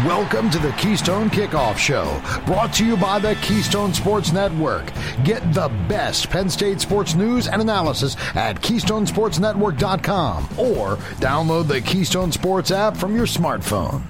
Welcome to the Keystone Kickoff Show, brought to you by the Keystone Sports Network. Get the best Penn State sports news and analysis at KeystonesportsNetwork.com or download the Keystone Sports app from your smartphone.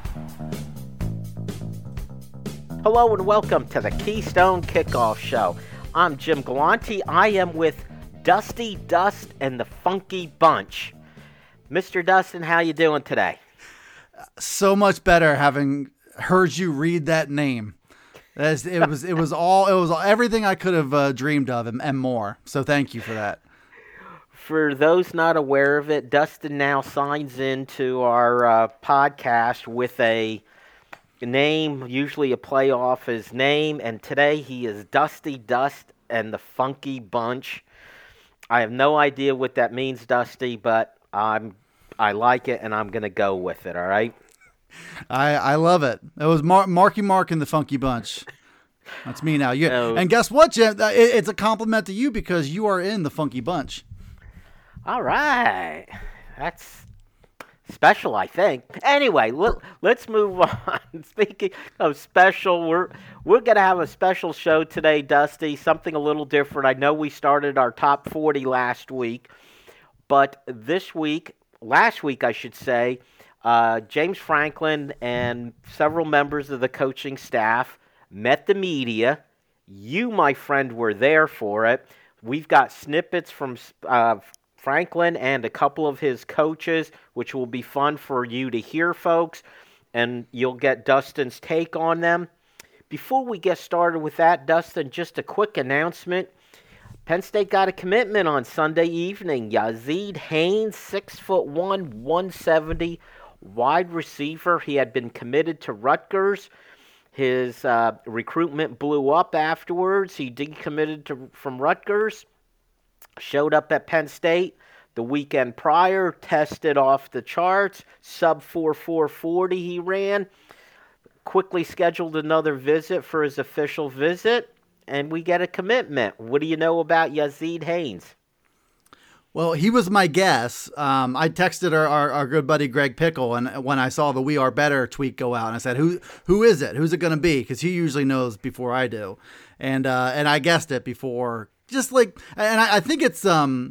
Hello and welcome to the Keystone Kickoff Show. I'm Jim Galante. I am with Dusty Dust and the Funky Bunch. Mr. Dustin, how you doing today? So much better having heard you read that name. It was all everything I could have dreamed of and more. So thank you for that. For those not aware of it, Dustin now signs into our podcast with a name, usually a play off his name, and today he is Dusty Dust and the Funky Bunch. I have no idea what that means, Dusty, but I like it, and I'm going to go with it, all right? I love it. It was Marky Mark and the Funky Bunch. That's me now. And guess what, Jim? It's a compliment to you because you are in the Funky Bunch. All right. That's special, I think. Anyway, let's move on. Speaking of special, we're going to have a special show today, Dusty, something a little different. I know we started our top 40 last week, but last week, I should say, James Franklin and several members of the coaching staff met the media. You, my friend, were there for it. We've got snippets from Franklin and a couple of his coaches, which will be fun for you to hear, folks, and you'll get Dustin's take on them. Before we get started with that, Dustin, just a quick announcement. Penn State got a commitment on Sunday evening. Yazeed Haynes, 6'1", 170, wide receiver. He had been committed to Rutgers. His recruitment blew up afterwards. He decommitted from Rutgers, showed up at Penn State the weekend prior, tested off the charts, sub 4.40 he ran, quickly scheduled another visit for his official visit, and we get a commitment. What do you know about Yazeed Haynes? Well, he was my guess. I texted our good buddy Greg Pickle, and when I saw the "We Are Better" tweet go out, and I said, "Who is it? Who's it going to be?" Because he usually knows before I do, and I guessed it before. Just like, and I think it's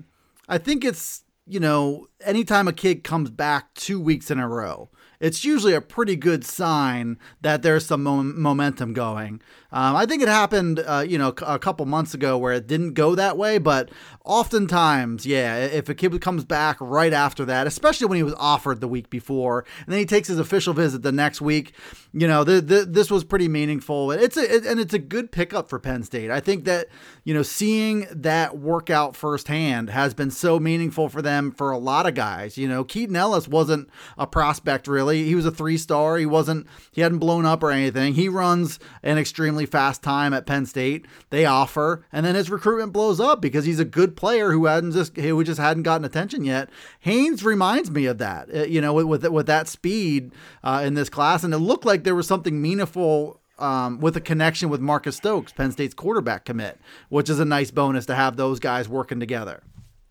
anytime a kid comes back 2 weeks in a row, it's usually a pretty good sign that there's some momentum going. I think it happened, a couple months ago where it didn't go that way, but oftentimes, if a kid comes back right after that, especially when he was offered the week before, and then he takes his official visit the next week, this was pretty meaningful. It's a good pickup for Penn State. I think that, seeing that workout firsthand has been so meaningful for them for a lot of guys. Keaton Ellis wasn't a prospect really. He was a 3-star. He hadn't blown up or anything. He runs an extremely fast time at Penn State. They offer, and then his recruitment blows up because he's a good player who just hadn't gotten attention yet. Haynes reminds me of that, with that speed in this class, and it looked like there was something meaningful with a connection with Marcus Stokes, Penn State's quarterback commit, which is a nice bonus to have those guys working together.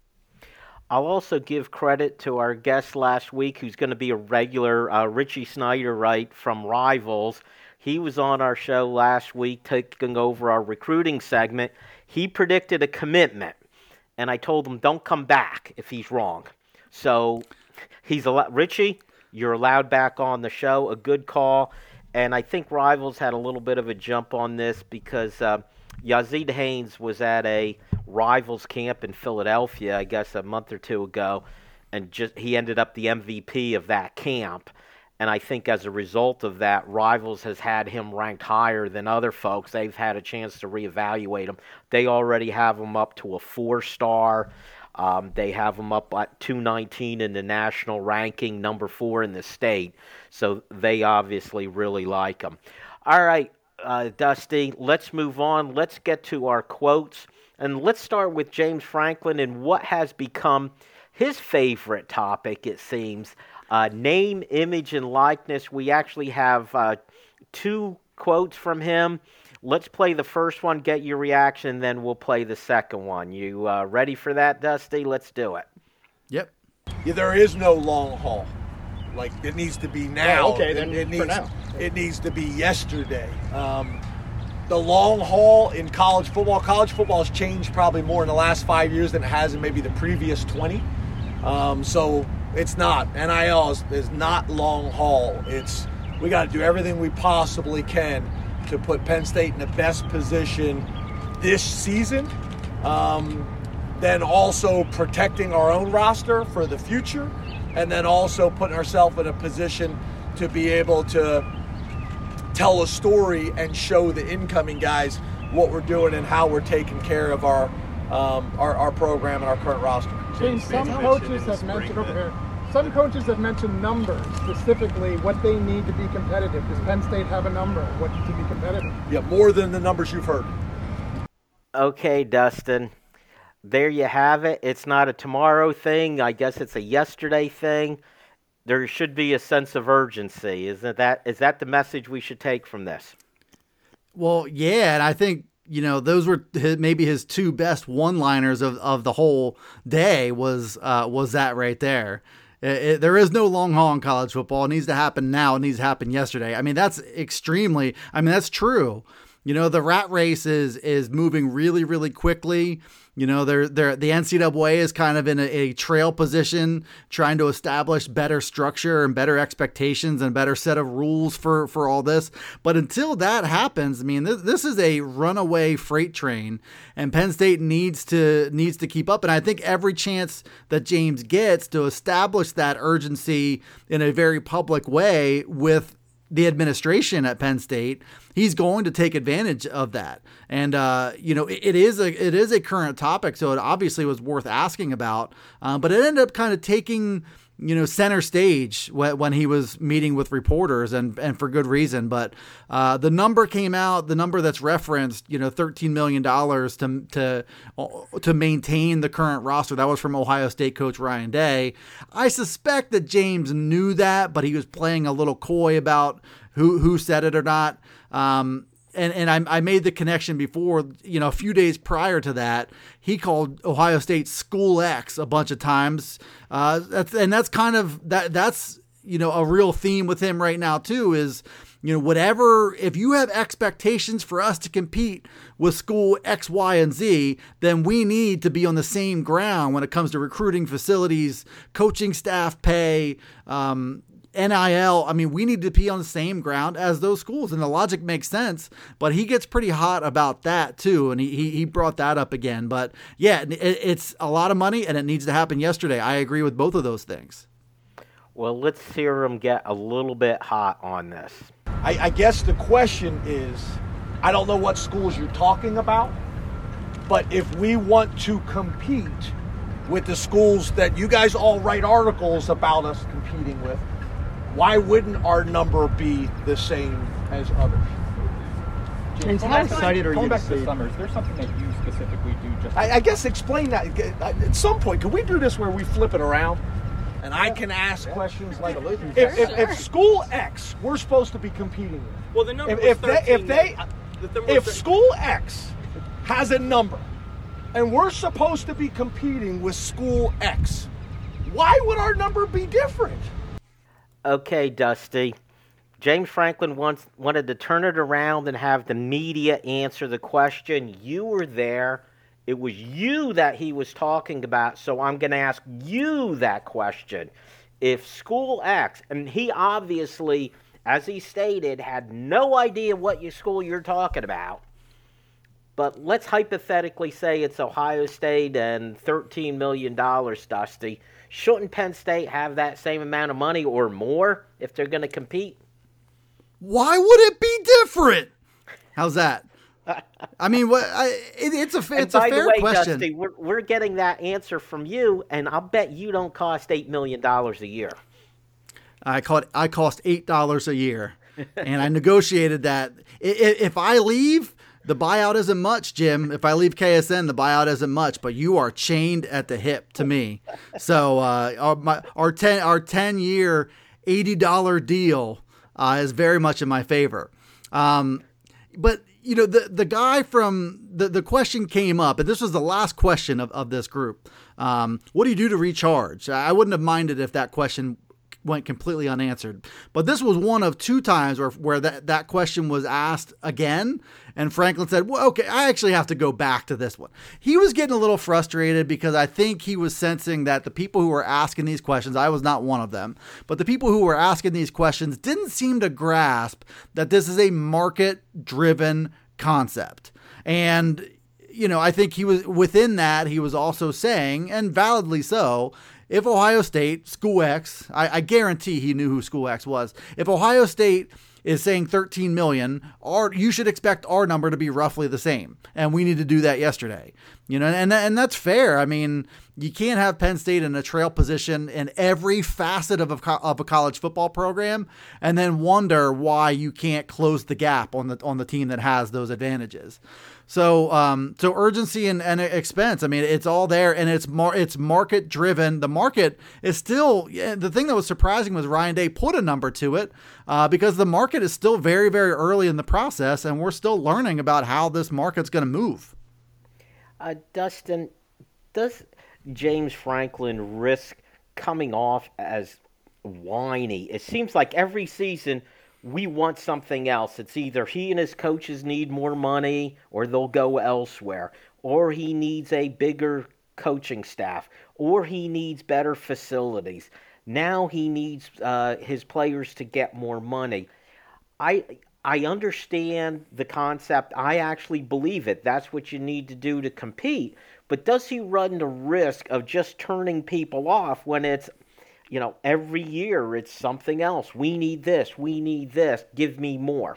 I'll also give credit to our guest last week, who's going to be a regular, Richie Snyder, from Rivals. He was on our show last week taking over our recruiting segment. He predicted a commitment, and I told him don't come back if he's wrong. So Richie, you're allowed back on the show. A good call. And I think Rivals had a little bit of a jump on this because Yazeed Haynes was at a Rivals camp in Philadelphia, I guess a month or two ago, and he ended up the MVP of that camp. And I think as a result of that, Rivals has had him ranked higher than other folks. They've had a chance to reevaluate him. They already have him up to a 4-star. They have him up at 219 in the national ranking, number 4 in the state. So they obviously really like him. All right, Dusty, let's move on. Let's get to our quotes. And let's start with James Franklin and what has become his favorite topic, it seems. Name, image, and likeness. We actually have 2 quotes from him. Let's play the first one, get your reaction, then we'll play the second one. You ready for that, Dusty? Let's do it. Yep. Yeah, there is no long haul. Like, it needs to be now. Oh, okay, then for now. It needs to be yesterday. The long haul in college football has changed probably more in the last 5 years than it has in maybe the previous 20. So it's not. NIL is not long haul. We got to do everything we possibly can to put Penn State in the best position this season. Then also protecting our own roster for the future, and then also putting ourselves in a position to be able to tell a story and show the incoming guys what we're doing and how we're taking care of our program and our current roster. James, some coaches have mentioned numbers, specifically what they need to be competitive. Does Penn State have a number to be competitive? Yeah, more than the numbers you've heard. Okay, Dustin. There you have it. It's not a tomorrow thing. I guess it's a yesterday thing. There should be a sense of urgency. Is that the message we should take from this? Well, yeah, and I think, those were maybe his two best one-liners of the whole day was that right there. There is no long haul in college football. It needs to happen now. It needs to happen yesterday. I mean, that's true. The rat race is moving really, really quickly. The NCAA is kind of in a trail position, trying to establish better structure and better expectations and a better set of rules for all this. But until that happens, I mean, this is a runaway freight train, and Penn State needs to keep up. And I think every chance that James gets to establish that urgency in a very public way with the administration at Penn State, he's going to take advantage of that. And, it is a current topic, so it obviously was worth asking about. But it ended up kind of taking, center stage when he was meeting with reporters, and for good reason. But the number came out, the number that's referenced, $13 million to maintain the current roster. That was from Ohio State coach Ryan Day. I suspect that James knew that, but he was playing a little coy about who said it or not. And I made the connection before, a few days prior to that, he called Ohio State School X a bunch of times. That's a real theme with him right now too, is, if you have expectations for us to compete with school X, Y, and Z, then we need to be on the same ground when it comes to recruiting, facilities, coaching staff pay, NIL. I mean, we need to be on the same ground as those schools, and the logic makes sense, but he gets pretty hot about that too. And he brought that up again, but yeah, it's a lot of money and it needs to happen yesterday. I agree with both of those things. Well, let's hear him get a little bit hot on this. I guess the question is, I don't know what schools you're talking about, but if we want to compete with the schools that you guys all write articles about us competing with, why wouldn't our number be the same as others? James, how excited are you to see? Summer, is there something that you specifically do? I guess explain that. At some point, can we do this where we flip it around? And I can ask questions like, if school X we're supposed to be competing with. Well, the number was 13. If school X has a number and we're supposed to be competing with school X, why would our number be different? Okay, Dusty. James Franklin wanted to turn it around and have the media answer the question. You were there. It was you that he was talking about, so I'm going to ask you that question. If school X, and he obviously, as he stated, had no idea what school you're talking about, but let's hypothetically say it's Ohio State and $13 million, Dusty. Shouldn't Penn State have that same amount of money or more if they're going to compete? Why would it be different? How's that? I mean, it's a fair question. Dusty, we're getting that answer from you, and I'll bet you don't cost $8 million a year. I cost $8 a year, and I negotiated that. If I leave, the buyout isn't much, Jim. If I leave KSN, the buyout isn't much, but you are chained at the hip to me. So our 10-year $80 deal is very much in my favor. But the guy from the question came up, and this was the last question of this group. What do you do to recharge? I wouldn't have minded if that question went completely unanswered. But this was one of 2 times where that question was asked again, and Franklin said, well, okay, I actually have to go back to this one. He was getting a little frustrated because I think he was sensing that the people who were asking these questions, I was not one of them, but the people who were asking these questions didn't seem to grasp that this is a market-driven concept. And, I think he was within that. He was also saying, and validly so, if Ohio State, School X, I guarantee he knew who School X was. If Ohio State is saying 13 million, you should expect our number to be roughly the same. And we need to do that yesterday. And that's fair. I mean, you can't have Penn State in a trail position in every facet of a college football program and then wonder why you can't close the gap on the team that has those advantages. So urgency and expense, I mean, it's all there, and it's market driven. The market is still, the thing that was surprising was Ryan Day put a number to it because the market is still very, very early in the process, and we're still learning about how this market's going to move. Dustin, does James Franklin risk coming off as whiny? It seems like every season we want something else. It's either he and his coaches need more money or they'll go elsewhere, or he needs a bigger coaching staff, or he needs better facilities. Now he needs his players to get more money. I understand the concept. I actually believe it. That's what you need to do to compete. But does he run the risk of just turning people off when it's, every year it's something else? We need this. Give me more.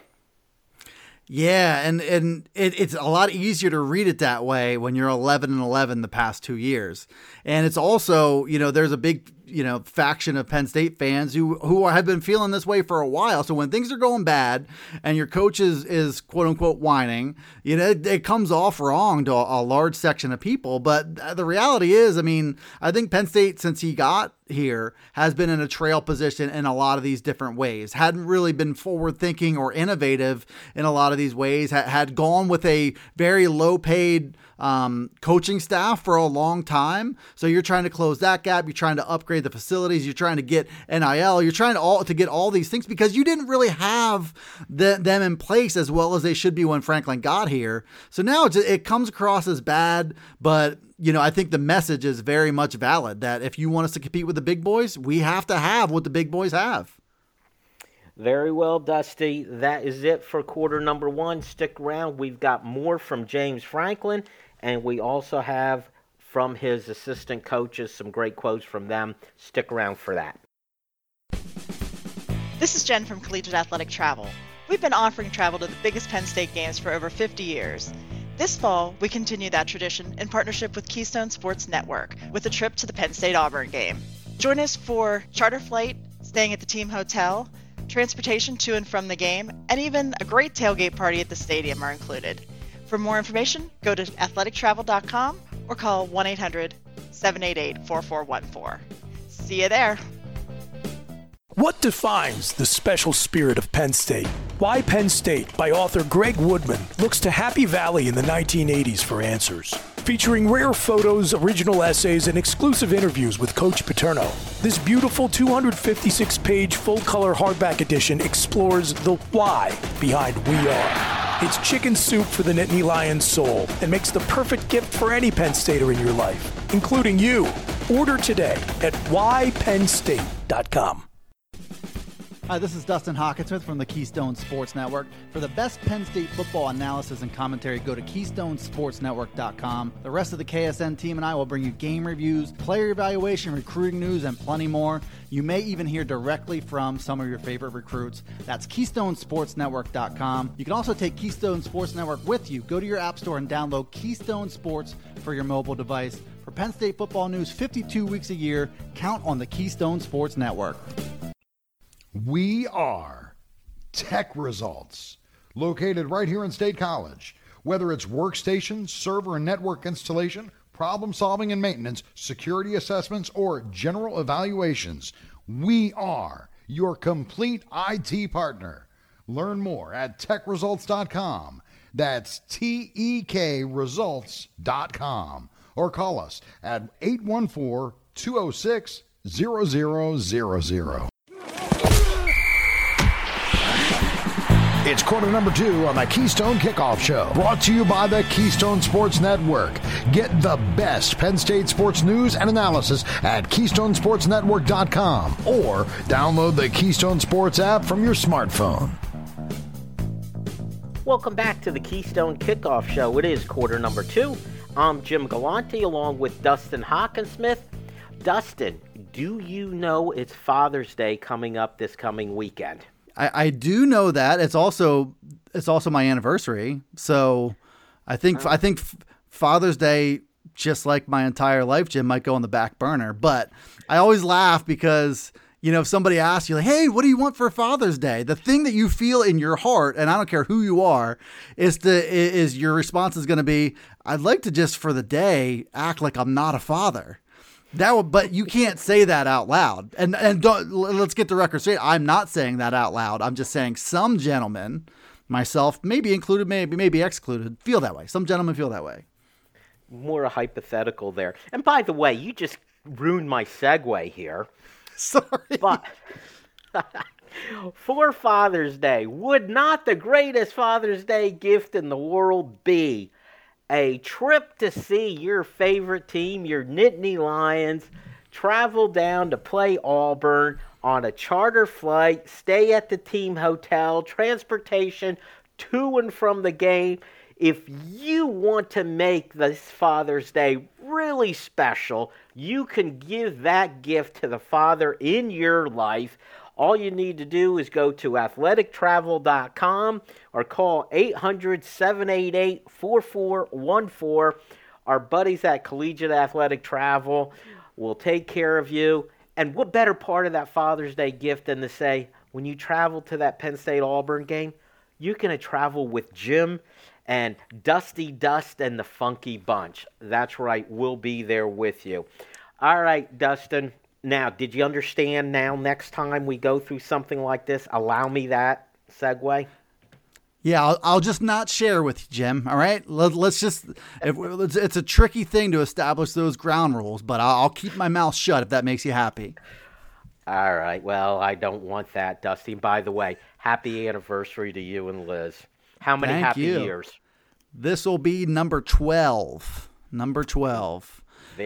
Yeah, and it's a lot easier to read it that way when you're 11-11 the past 2 years. And it's also, there's a big, faction of Penn State fans who have been feeling this way for a while. So when things are going bad and your coach is quote unquote whining, it comes off wrong to a large section of people. But the reality is, I mean, I think Penn State, since he got here, has been in a trail position in a lot of these different ways. Hadn't really been forward thinking or innovative in a lot of these ways. Had gone with a very low paid coaching staff for a long time. So you're trying to close that gap. You're trying to upgrade the facilities. You're trying to get NIL. You're trying to get all these things because you didn't really have them in place as well as they should be when Franklin got here. So now it comes across as bad, but I think the message is very much valid that if you want us to compete with the big boys, we have to have what the big boys have. Very well, Dusty. That is it for quarter number 1. Stick around. We've got more from James Franklin, and we also have from his assistant coaches some great quotes from them. Stick around for that. This is Jen from Collegiate Athletic Travel. We've been offering travel to the biggest Penn State games for over 50 years. This fall, we continue that tradition in partnership with Keystone Sports Network with a trip to the Penn State-Auburn game. Join us for charter flight, staying at the team hotel, transportation to and from the game, and even a great tailgate party at the stadium are included. For more information, go to athletictravel.com or call 1-800-788-4414. See you there. What defines the special spirit of Penn State? Why Penn State by author Greg Woodman looks to Happy Valley in the 1980s for answers. Featuring rare photos, original essays, and exclusive interviews with Coach Paterno. This beautiful 256-page full-color hardback edition explores the why behind We Are. It's chicken soup for the Nittany Lions soul and makes the perfect gift for any Penn Stater in your life, including you. Order today at whypennstate.com. Hi, this is Dustin Hawkinsmith from the Keystone Sports Network. For the best Penn State football analysis and commentary, go to KeystoneSportsNetwork.com. The rest of the KSN team and I will bring you game reviews, player evaluation, recruiting news, and plenty more. You may even hear directly from some of your favorite recruits. That's KeystoneSportsNetwork.com. You can also take Keystone Sports Network with you. Go to your app store and download Keystone Sports for your mobile device. For Penn State football news 52 weeks a year, count on the Keystone Sports Network. We are Tech Results, located right here in State College. Whether it's workstation, server and network installation, problem solving and maintenance, security assessments, or general evaluations, we are your complete IT partner. Learn more at techresults.com. That's TEKresults.com. Or call us at 814-206-0000. It's quarter number 2 on the Keystone Kickoff Show, brought to you by the Keystone Sports Network. Get the best Penn State sports news and analysis at KeystonesportsNetwork.com or download the Keystone Sports app from your smartphone. Welcome back to the Keystone Kickoff Show. It is quarter number 2. I'm Jim Galante along with Dustin Hockensmith. Dustin, do you know it's Father's Day coming up this coming weekend? I do know that. It's also my anniversary. So I think Father's Day, just like my entire life, Jim, might go on the back burner. But I always laugh because, if somebody asks you, like, hey, what do you want for Father's Day? The thing that you feel in your heart, and I don't care who you are, is your response is going to be, I'd like to just for the day act like I'm not a father. But you can't say that out loud. And let's get the record straight. I'm not saying that out loud. I'm just saying some gentlemen, myself, maybe included, maybe excluded, feel that way. Some gentlemen feel that way. More a hypothetical there. And by the way, you just ruined my segue here. Sorry. But for Father's Day, would not the greatest Father's Day gift in the world be a trip to see your favorite team, your Nittany Lions, travel down to play Auburn on a charter flight, stay at the team hotel, transportation to and from the game? If you want to make this Father's Day really special, you can give that gift to the father in your life. All you need to do is go to athletictravel.com or call 800-788-4414. Our buddies at Collegiate Athletic Travel will take care of you. And what better part of that Father's Day gift than to say, when you travel to that Penn State-Auburn game, you can travel with Jim and Dusty Dust and the Funky Bunch. That's right, we'll be there with you. All right, Dustin. Now, did you understand now next time we go through something like this, allow me that segue? Yeah, I'll just not share with you, Jim, all right? Let's just, it's a tricky thing to establish those ground rules, but I'll keep my mouth shut if that makes you happy. All right, well, I don't want that, Dusty. By the way, happy anniversary to you and Liz. How many Thank happy you. years? This will be number 12. Number 12.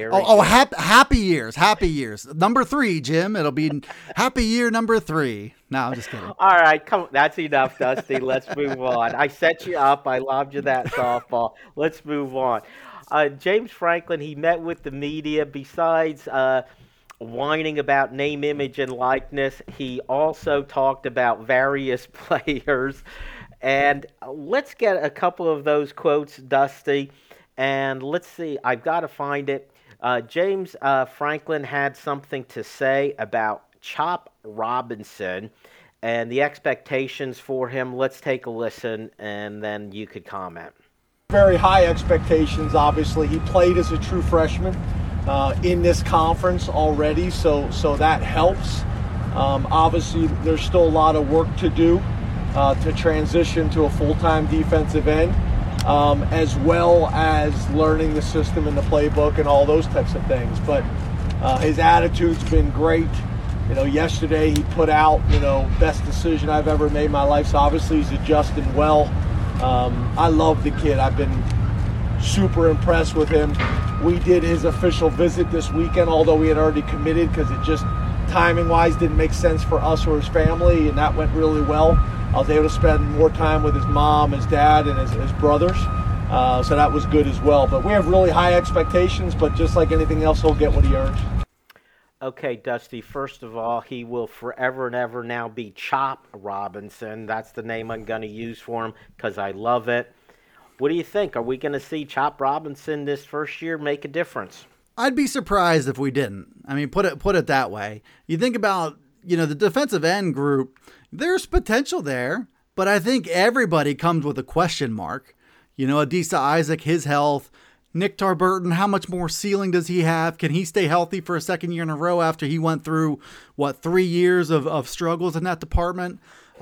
Happy years. Number 3, Jim. It'll be happy year number 3. No, I'm just kidding. All right, come on. That's enough, Dusty. Let's move on. I set you up. I lobbed you that softball. Let's move on. James Franklin, he met with the media. Besides whining about name, image, and likeness, he also talked about various players. And let's get a couple of those quotes, Dusty. And let's see. I've got to find it. James Franklin had something to say about Chop Robinson and the expectations for him. Let's take a listen, and then you could comment. Very high expectations, obviously. He played as a true freshman in this conference already, so that helps. Obviously, there's still a lot of work to do to transition to a full-time defensive end. As well as learning the system and the playbook and all those types of things. But his attitude's been great. Yesterday he put out, best decision I've ever made in my life. So obviously he's adjusting well. I love the kid. I've been super impressed with him. We did his official visit this weekend, although we had already committed because it just timing-wise didn't make sense for us or his family, and that went really well. I was able to spend more time with his mom, his dad, and his brothers. So that was good as well. But we have really high expectations, but just like anything else, he'll get what he earns. Okay, Dusty, first of all, he will forever and ever now be Chop Robinson. That's the name I'm going to use for him because I love it. What do you think? Are we going to see Chop Robinson this first year make a difference? I'd be surprised if we didn't. I mean, put it that way. You think about, the defensive end group, there's potential there, but I think everybody comes with a question mark. Adisa Isaac, his health. Nick Tarburton, how much more ceiling does he have? Can he stay healthy for a second year in a row after he went through, 3 years of struggles in that department?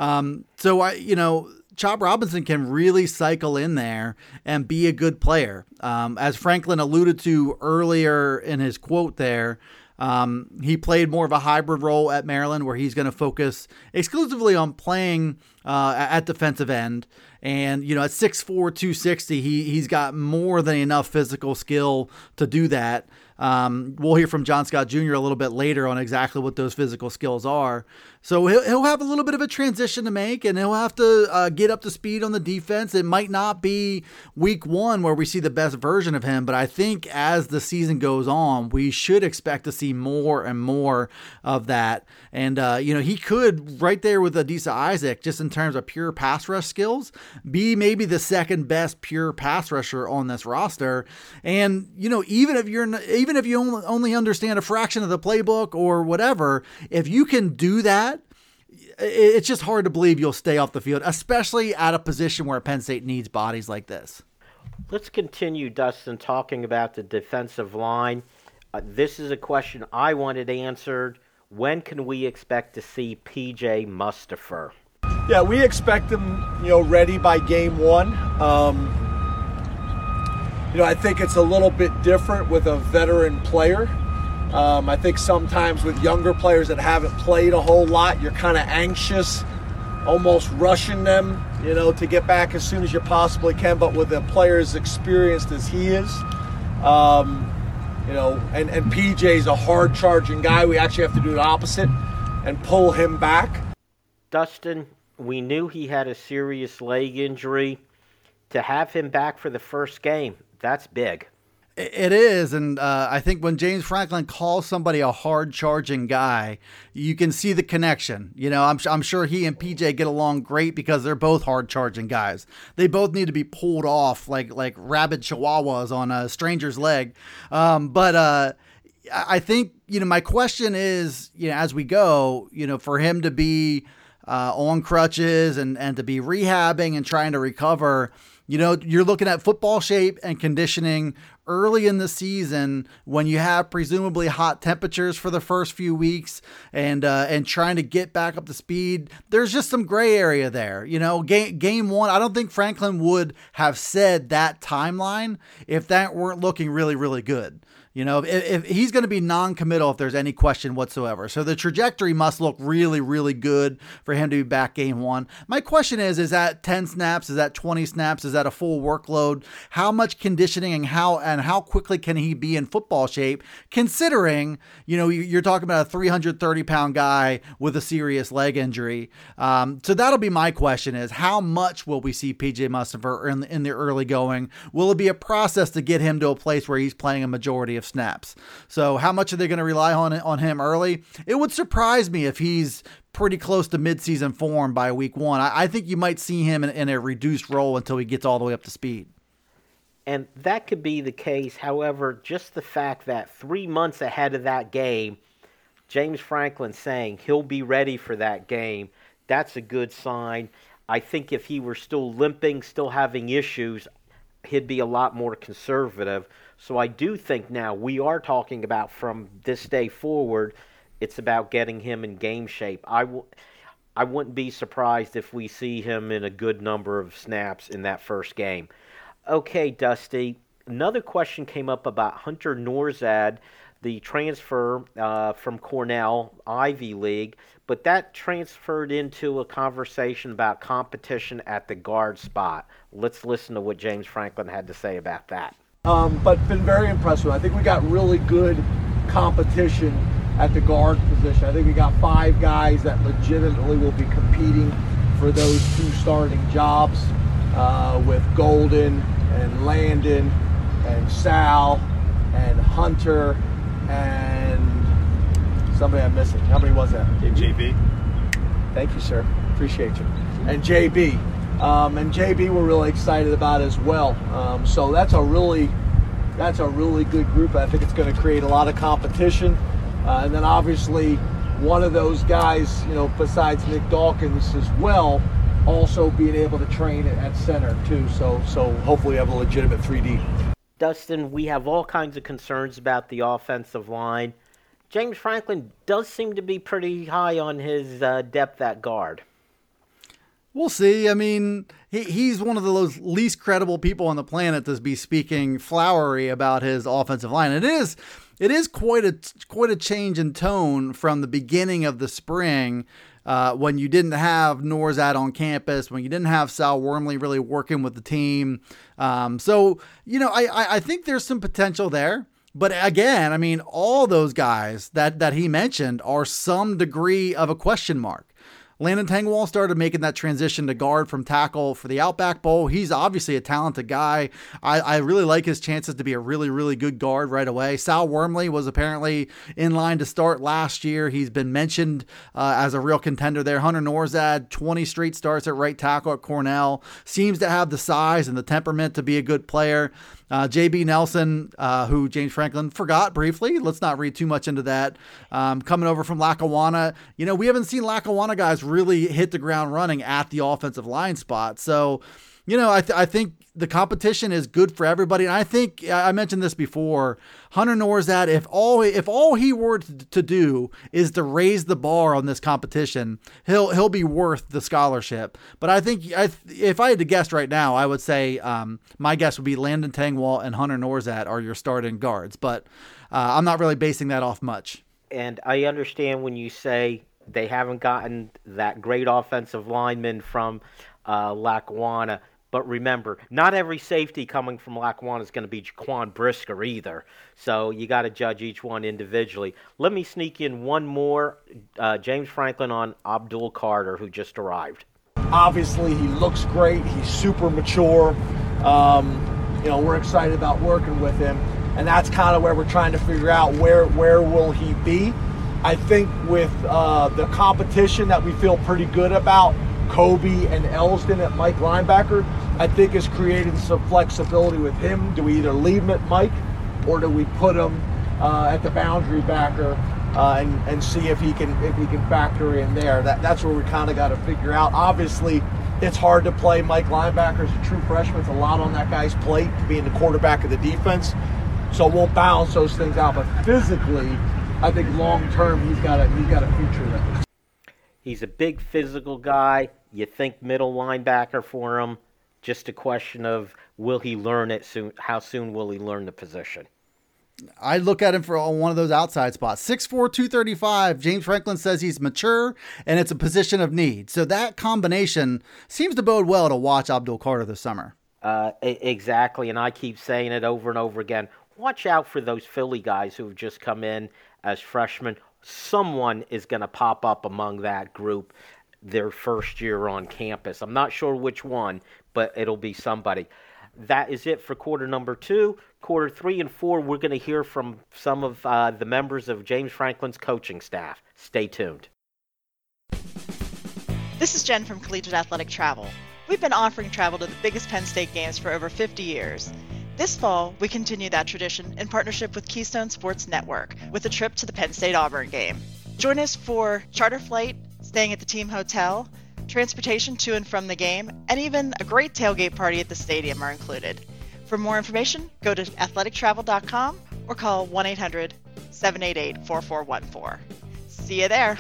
Chop Robinson can really cycle in there and be a good player. As Franklin alluded to earlier in his quote there, He played more of a hybrid role at Maryland where he's going to focus exclusively on playing at defensive end. And, at 6'4", 260, he's got more than enough physical skill to do that. We'll hear from John Scott Jr. a little bit later on exactly what those physical skills are. So he'll have a little bit of a transition to make, and he'll have to get up to speed on the defense. It might not be week one where we see the best version of him, but I think as the season goes on, we should expect to see more and more of that. And, he could, right there with Adisa Isaac, just in terms of pure pass rush skills, be maybe the second best pure pass rusher on this roster. And, even if you only understand a fraction of the playbook or whatever, if you can do that, it's just hard to believe you'll stay off the field, especially at a position where Penn State needs bodies like this. Let's continue, Dustin, talking about the defensive line. This is a question I wanted answered. When can we expect to see P.J. Mustipher? Yeah, we expect him, ready by game one. I think it's a little bit different with a veteran player. I think sometimes with younger players that haven't played a whole lot, you're kind of anxious, almost rushing them, to get back as soon as you possibly can. But with a player as experienced as he is, and PJ's a hard-charging guy, we actually have to do the opposite and pull him back. Dustin, we knew he had a serious leg injury. To have him back for the first game, that's big. It is, and I think when James Franklin calls somebody a hard-charging guy, you can see the connection. I'm sure he and PJ get along great because they're both hard-charging guys. They both need to be pulled off like rabid chihuahuas on a stranger's leg. But I think, my question is, as we go, for him to be on crutches and to be rehabbing and trying to recover, you're looking at football shape and conditioning early in the season when you have presumably hot temperatures for the first few weeks and trying to get back up to speed. There's just some gray area there. Game one, I don't think Franklin would have said that timeline if that weren't looking really, really good. If he's going to be non-committal if there's any question whatsoever. So the trajectory must look really, really good for him to be back game one. My question is that 10 snaps? Is that 20 snaps? Is that a full workload? How much conditioning and how quickly can he be in football shape, considering, you're talking about a 330-pound guy with a serious leg injury. So that'll be my question is, how much will we see P.J. Mustipher in the early going? Will it be a process to get him to a place where he's playing a majority of snaps? So how much are they going to rely on him early? It would surprise me if he's pretty close to midseason form by week one. I think you might see him in a reduced role until he gets all the way up to speed. And that could be the case. However, just the fact that 3 months ahead of that game, James Franklin saying he'll be ready for that game, that's a good sign. I think if he were still limping, still having issues, he'd be a lot more conservative. So I do think now we are talking about from this day forward, it's about getting him in game shape. I wouldn't be surprised if we see him in a good number of snaps in that first game. Okay, Dusty, another question came up about Hunter Nourzad, the transfer from Cornell, Ivy League, but that transferred into a conversation about competition at the guard spot. Let's listen to what James Franklin had to say about that. But been very impressed with him. I think we got really good competition at the guard position. I think we got 5 guys that legitimately will be competing for those 2 starting jobs with Golden and Landon and Sal and Hunter and somebody I'm missing. How many was that? JB. Thank you, sir. Appreciate you. And JB. And JB we're really excited about as well. So that's a really good group. I think it's going to create a lot of competition. And then obviously one of those guys, besides Nick Dawkins as well, also being able to train at center too. So hopefully we have a legitimate 3D. Dustin, we have all kinds of concerns about the offensive line. James Franklin does seem to be pretty high on his depth at guard. We'll see. I mean, he's one of those least credible people on the planet to be speaking flowery about his offensive line. It is it is quite a change in tone from the beginning of the spring, when you didn't have Nourzad on campus, when you didn't have Sal Wormley really working with the team. So, I think there's some potential there. But again, I mean, all those guys that he mentioned are some degree of a question mark. Landon Tengwall started making that transition to guard from tackle for the Outback Bowl. He's obviously a talented guy. I really like his chances to be a really, really good guard right away. Sal Wormley was apparently in line to start last year. He's been mentioned as a real contender there. Hunter Nourzad, 20 straight starts at right tackle at Cornell. Seems to have the size and the temperament to be a good player. J.B. Nelson, who James Franklin forgot briefly. Let's not read too much into that. Coming over from Lackawanna. We haven't seen Lackawanna guys really hit the ground running at the offensive line spot. So, I think the competition is good for everybody. And I think I mentioned this before. Hunter Nourzad, if all he were to do is to raise the bar on this competition, he'll be worth the scholarship. But I think if I had to guess right now, I would say my guess would be Landon Tengwall and Hunter Nourzad are your starting guards. But I'm not really basing that off much. And I understand when you say they haven't gotten that great offensive lineman from Lackawanna. But remember, not every safety coming from Lackawanna is going to be Jaquan Brisker either. So you got to judge each one individually. Let me sneak in one more, James Franklin on Abdul Carter, who just arrived. Obviously, he looks great. He's super mature. We're excited about working with him. And that's kind of where we're trying to figure out where will he be. I think with the competition that we feel pretty good about, Kobe and Elston at Mike linebacker, I think has created some flexibility with him. Do we either leave him at Mike or do we put him at the boundary backer and see if he can factor in there? That's where we kind of got to figure out. Obviously, it's hard to play Mike linebacker as a true freshman. It's a lot on that guy's plate being the quarterback of the defense. So we'll balance those things out. But physically, I think long term he's got a future there. He's a big physical guy. You think middle linebacker for him. Just a question of will he learn it soon? How soon will he learn the position? I look at him for one of those outside spots. 6'4", 235. James Franklin says he's mature, and it's a position of need. So that combination seems to bode well to watch Abdul Carter this summer. Exactly, and I keep saying it over and over again. Watch out for those Philly guys who have just come in as freshmen. Someone is going to pop up among that group their first year on campus. I'm not sure which one, but it'll be somebody. That is it for quarter number 2. Quarter 3 and 4, we're going to hear from some of the members of James Franklin's coaching staff. Stay tuned. This is Jen from Collegiate Athletic Travel. We've been offering travel to the biggest Penn State games for over 50 years. This fall, we continue that tradition in partnership with Keystone Sports Network with a trip to the Penn State-Auburn game. Join us for charter flight, staying at the team hotel, transportation to and from the game, and even a great tailgate party at the stadium are included. For more information, go to athletictravel.com or call 1-800-788-4414. See you there.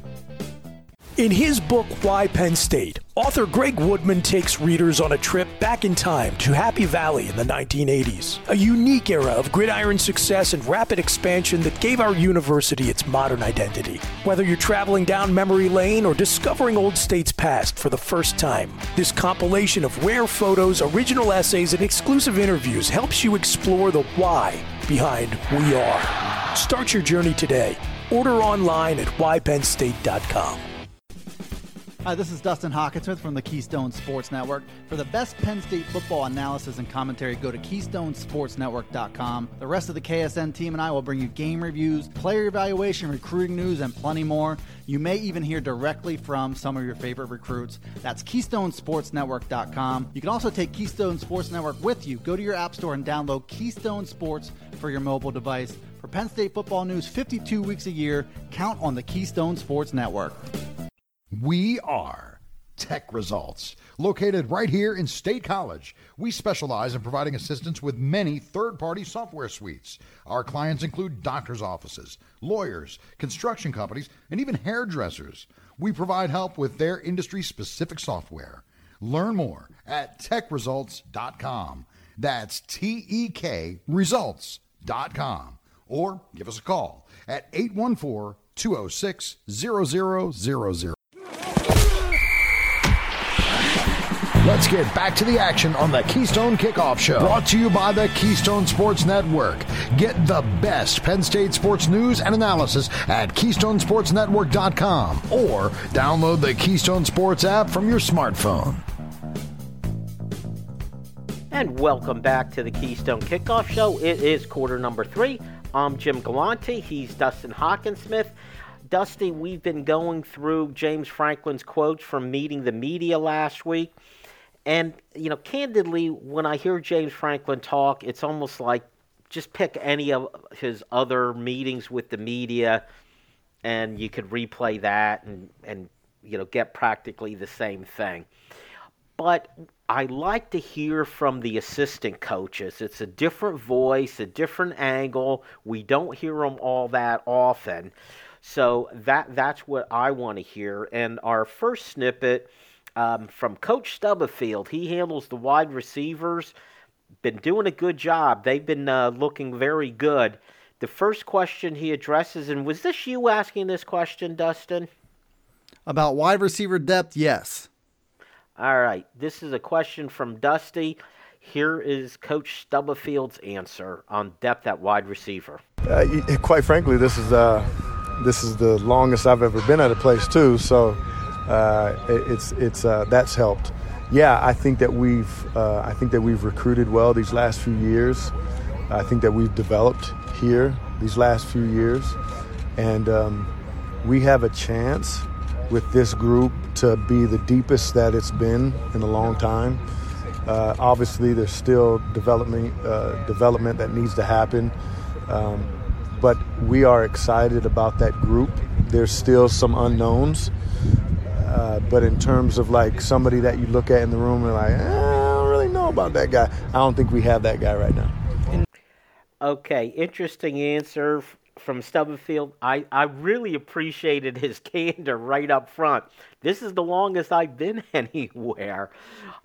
In his book, Why Penn State, author Greg Woodman takes readers on a trip back in time to Happy Valley in the 1980s, a unique era of gridiron success and rapid expansion that gave our university its modern identity. Whether you're traveling down memory lane or discovering Old State's past for the first time, this compilation of rare photos, original essays, and exclusive interviews helps you explore the why behind We Are. Start your journey today. Order online at whypennstate.com. Hi, this is Dustin Hawkinsmith from the Keystone Sports Network. For the best Penn State football analysis and commentary, go to KeystonesportsNetwork.com. The rest of the KSN team and I will bring you game reviews, player evaluation, recruiting news, and plenty more. You may even hear directly from some of your favorite recruits. That's KeystonesportsNetwork.com. You can also take Keystone Sports Network with you. Go to your app store and download Keystone Sports for your mobile device. For Penn State football news 52 weeks a year, count on the Keystone Sports Network. We are Tech Results, located right here in State College. We specialize in providing assistance with many third-party software suites. Our clients include doctors' offices, lawyers, construction companies, and even hairdressers. We provide help with their industry-specific software. Learn more at techresults.com. That's TEK results.com. or give us a call at 814-206-0000. Let's get back to the action on the Keystone Kickoff Show. Brought to you by the Keystone Sports Network. Get the best Penn State sports news and analysis at KeystonesportsNetwork.com or download the Keystone Sports app from your smartphone. And welcome back to the Keystone Kickoff Show. It is quarter number 3. I'm Jim Galante. He's Dustin Hockensmith. Dusty, we've been going through James Franklin's quotes from meeting the media last week. And, candidly, when I hear James Franklin talk, it's almost like just pick any of his other meetings with the media and you could replay that and get practically the same thing. But I like to hear from the assistant coaches. It's a different voice, a different angle. We don't hear them all that often. So that's what I want to hear. And our first snippet from Coach Stubblefield. He handles the wide receivers. Been doing a good job. They've been looking very good. The first question he addresses, and was this you asking this question, Dustin? About wide receiver depth, yes. All right. This is a question from Dusty. Here is Coach Stubblefield's answer on depth at wide receiver. Quite frankly, this is the longest I've ever been at a place too. So that's helped. Yeah, I think that we've recruited well these last few years. I think that we've developed here these last few years, and we have a chance with this group to be the deepest that it's been in a long time. Obviously, there's still development that needs to happen, but we are excited about that group. There's still some unknowns, but in terms of like somebody that you look at in the room and like, I don't really know about that guy. I don't think we have that guy right now. Okay, interesting answer from Stubblefield. I really appreciated his candor right up front. This is the longest I've been anywhere.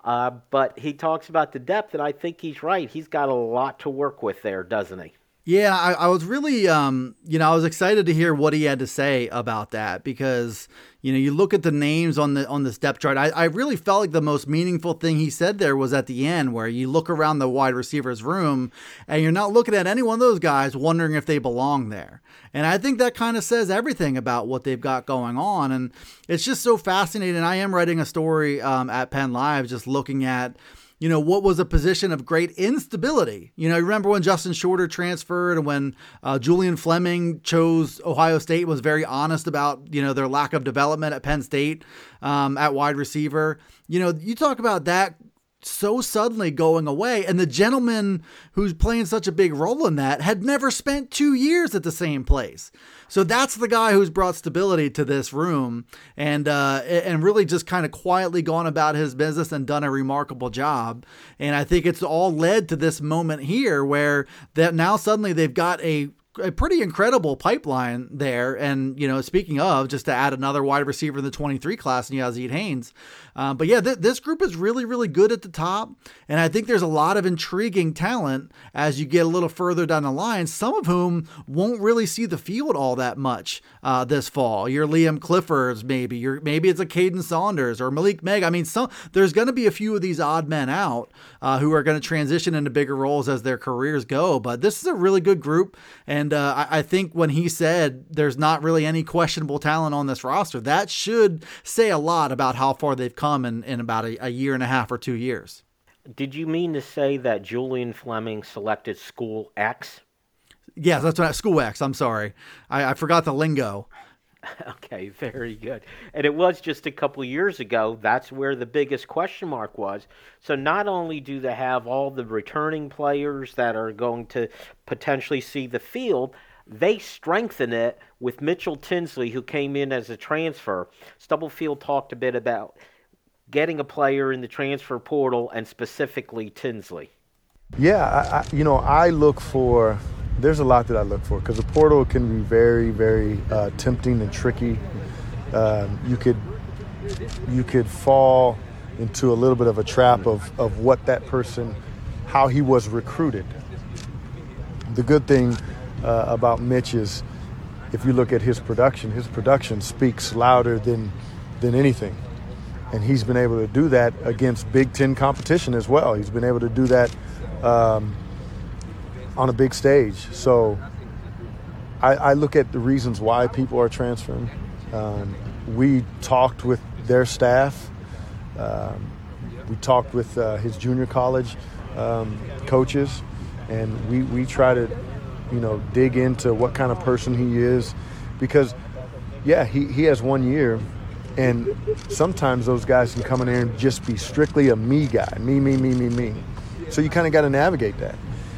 But he talks about the depth, and I think he's right. He's got a lot to work with there, doesn't he? Yeah, I was really, I was excited to hear what he had to say about that because, you look at the names on this depth chart. I really felt like the most meaningful thing he said there was at the end where you look around the wide receivers room and you're not looking at any one of those guys wondering if they belong there. And I think that kind of says everything about what they've got going on. And it's just so fascinating. I am writing a story at Penn Live just looking at what was a position of great instability. You remember when Justin Shorter transferred and when Julian Fleming chose Ohio State, was very honest about, their lack of development at Penn State at wide receiver. You talk about that so suddenly going away. And the gentleman who's playing such a big role in that had never spent 2 years at the same place. So that's the guy who's brought stability to this room and really just kind of quietly gone about his business and done a remarkable job. And I think it's all led to this moment here where that now suddenly they've got a pretty incredible pipeline there. And, speaking of, just to add another wide receiver in the 23 class, and Yazeed Haynes. But yeah, this group is really, really good at the top. And I think there's a lot of intriguing talent as you get a little further down the line, some of whom won't really see the field all that much this fall. Your Liam Cliffords, maybe it's a Caden Saunders or Malik Meg. I mean, there's going to be a few of these odd men out who are going to transition into bigger roles as their careers go. But this is a really good group. And I think when he said there's not really any questionable talent on this roster, that should say a lot about how far they've come in about a year and a half or 2 years. Did you mean to say that Julian Fleming selected School X? Yes, that's what School X. I'm sorry. I forgot the lingo. Okay, very good. And it was just a couple of years ago. That's where the biggest question mark was. So not only do they have all the returning players that are going to potentially see the field, they strengthen it with Mitchell Tinsley, who came in as a transfer. Stubblefield talked a bit about getting a player in the transfer portal and specifically Tinsley. Yeah, I look for... There's a lot that I look for because the portal can be very, very tempting and tricky. You could fall into a little bit of a trap of what that person, how he was recruited. The good thing about Mitch is, if you look at his production speaks louder than anything. And he's been able to do that against Big Ten competition as well. He's been able to do that on a big stage. So I look at the reasons why people are transferring. We talked with their staff. We talked with his junior college coaches, and we try to, dig into what kind of person he is, because, yeah, he has 1 year, and sometimes those guys can come in there and just be strictly a me guy, me. So you kind of got to navigate that,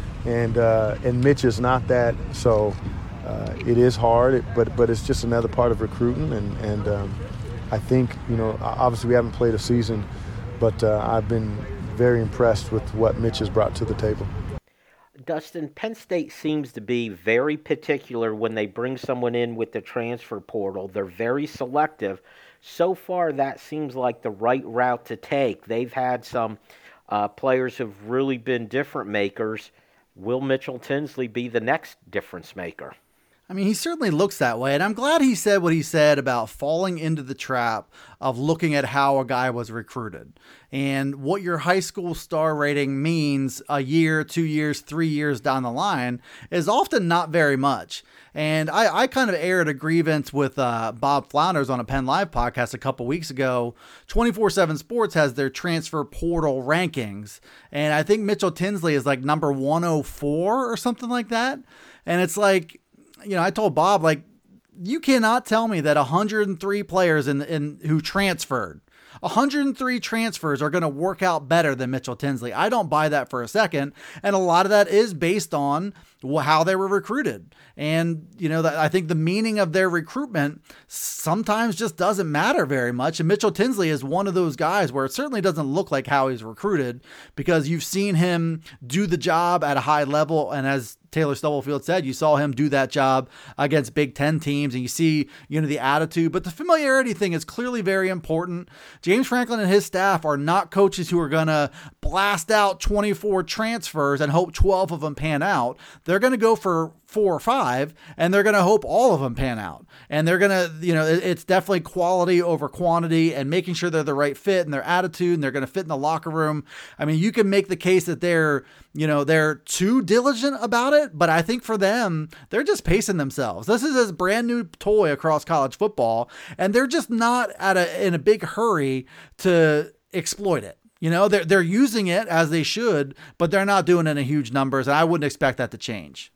and Mitch is not that. So it is hard, but it's just another part of recruiting, and I think obviously we haven't played a season, but I've been very impressed with what Mitch has brought to the table. Dustin, Penn State seems to be very particular when they bring someone in with the transfer portal. They're very selective. So far, that seems like the right route to take. They've had some players who've really been difference makers. Will Mitchell Tinsley be the next difference maker? I mean, he certainly looks that way, and I'm glad he said what he said about falling into the trap of looking at how a guy was recruited and what your high school star rating means a year, 2 years, 3 years down the line is often not very much. And I kind of aired a grievance with Bob Flounders on a Penn Live podcast a couple weeks ago. 24/7 Sports has their transfer portal rankings, and I think Mitchell Tinsley is like number 104 or something like that. And it's like, I told Bob, like, you cannot tell me that 103 players in who transferred, 103 transfers are going to work out better than Mitchell Tinsley. I don't buy that for a second. And a lot of that is based on how they were recruited. And, I think the meaning of their recruitment sometimes just doesn't matter very much. And Mitchell Tinsley is one of those guys where it certainly doesn't look like how he's recruited, because you've seen him do the job at a high level. And as Taylor Stubblefield said, you saw him do that job against Big Ten teams, and you see, the attitude. But the familiarity thing is clearly very important. James Franklin and his staff are not coaches who are going to blast out 24 transfers and hope 12 of them pan out. They're going to go for 4 or 5, and they're going to hope all of them pan out. And they're going to, it's definitely quality over quantity and making sure they're the right fit and their attitude, and they're going to fit in the locker room. I mean, you can make the case that they're too diligent about it, but I think for them, they're just pacing themselves. This is a brand new toy across college football, and they're just not in a big hurry to exploit it. They're using it as they should, but they're not doing it in huge numbers, and I wouldn't expect that to change.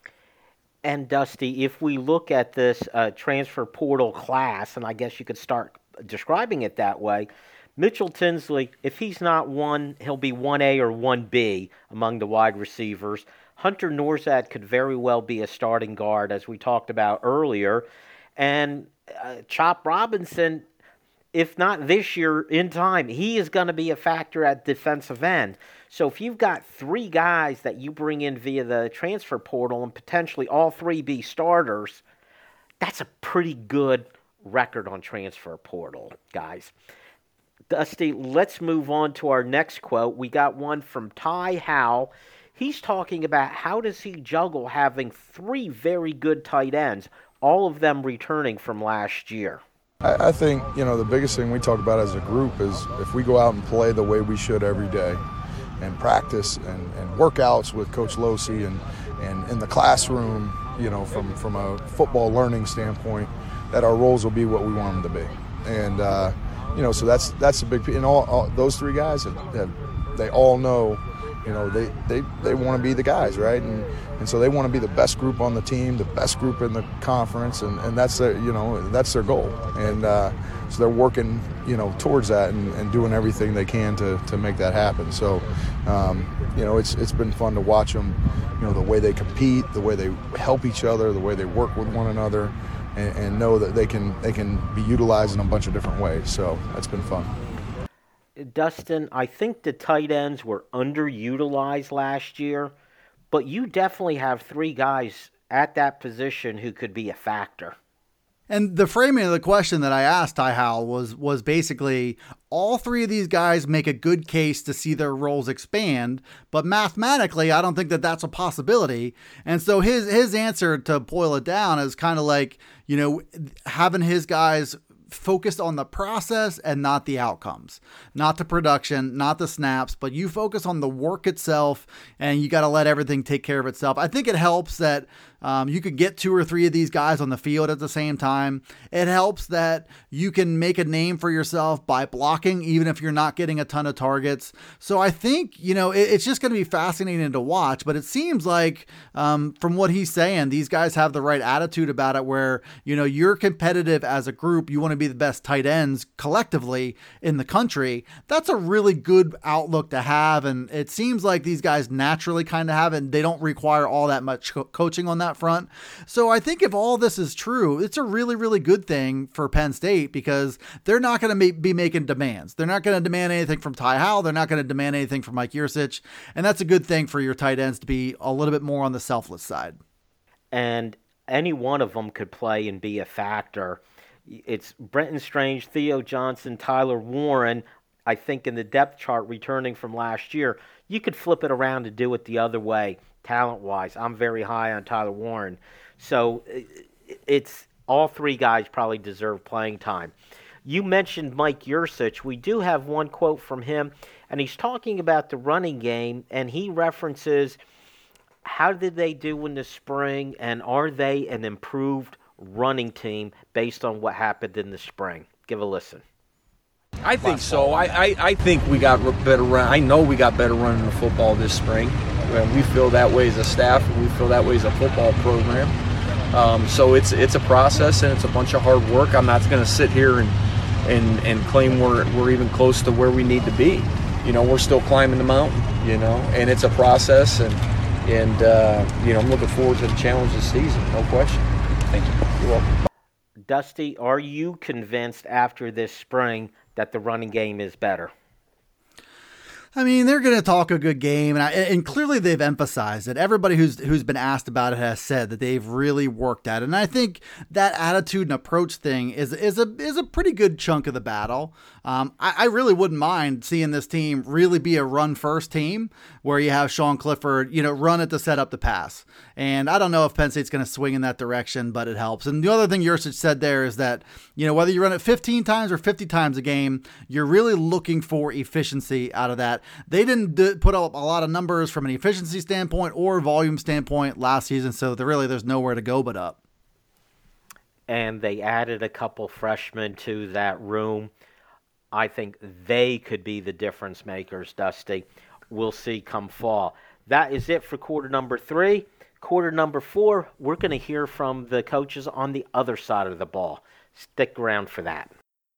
And Dusty, if we look at this transfer portal class, and I guess you could start describing it that way, Mitchell Tinsley, if he's not one, he'll be 1A or 1B among the wide receivers. Hunter Nourzad could very well be a starting guard, as we talked about earlier. And Chop Robinson, if not this year, in time, he is going to be a factor at defensive end. So if you've got 3 guys that you bring in via the transfer portal and potentially all 3 be starters, that's a pretty good record on transfer portal, guys. Dusty, let's move on to our next quote. We got one from Ty Howell. He's talking about how does he juggle having 3 very good tight ends, all of them returning from last year. I think, the biggest thing we talk about as a group is if we go out and play the way we should every day and practice and workouts with Coach Losey and in the classroom, from a football learning standpoint, that our roles will be what we want them to be. And, so that's a big piece. And all those 3 guys, they all know, they want to be the guys, right? And so they want to be the best group on the team, the best group in the conference, and that's their, that's their goal. And so they're working, towards that and doing everything they can to make that happen. So, it's been fun to watch them, the way they compete, the way they help each other, the way they work with one another, and know that they can be utilized in a bunch of different ways. So that's been fun. Dustin, I think the tight ends were underutilized last year, but you definitely have 3 guys at that position who could be a factor. And the framing of the question that I asked Ty Howle was basically, all three of these guys make a good case to see their roles expand, but mathematically, I don't think that that's a possibility. And so his answer, to boil it down, is kind of like, having his guys focused on the process and not the outcomes, not the production, not the snaps, but you focus on the work itself, and you got to let everything take care of itself. I think it helps that you could get two or three of these guys on the field at the same time. It helps that you can make a name for yourself by blocking, even if you're not getting a ton of targets. So I think, it's just going to be fascinating to watch, but it seems like from what he's saying, these guys have the right attitude about it, where, you're competitive as a group. You want to be the best tight ends collectively in the country. That's a really good outlook to have. And it seems like these guys naturally kind of have it, and they don't require all that much coaching on that front. So I think if all this is true, it's a really, really good thing for Penn State, because they're not going to be making demands. They're not going to demand anything from Ty Howle. They're not going to demand anything from Mike Yurcich. And that's a good thing for your tight ends to be a little bit more on the selfless side. And any one of them could play and be a factor. It's Brenton Strange, Theo Johnson, Tyler Warren. I think in the depth chart returning from last year, you could flip it around and do it the other way. Talent-wise, I'm very high on Tyler Warren. So it's all three guys probably deserve playing time. You mentioned Mike Yurcich. We do have one quote from him, and he's talking about the running game, and he references how did they do in the spring, and are they an improved running team based on what happened in the spring? Give a listen. I think so. I think we got better run. I know we got better running the football this spring. We feel that way as a staff. We feel that way as a football program. So it's a process, and it's a bunch of hard work. I'm not going to sit here and claim we're even close to where we need to be. We're still climbing the mountain. And it's a process, and I'm looking forward to the challenge this season. No question. Thank you. You're welcome. Dusty, are you convinced after this spring that the running game is better? I mean, they're going to talk a good game, and clearly they've emphasized it. Everybody who's been asked about it has said that they've really worked at it, and I think that attitude and approach thing is a pretty good chunk of the battle. I really wouldn't mind seeing this team really be a run-first team where you have Sean Clifford, run it to set up the pass. And I don't know if Penn State's going to swing in that direction, but it helps. And the other thing Yurcich said there is that, whether you run it 15 times or 50 times a game, you're really looking for efficiency out of that. They didn't put up a lot of numbers from an efficiency standpoint or volume standpoint last season, so there's nowhere to go but up. And they added a couple freshmen to that room. I think they could be the difference makers, Dusty. We'll see come fall. That is it for quarter number 3. Quarter number 4, we're going to hear from the coaches on the other side of the ball. Stick around for that.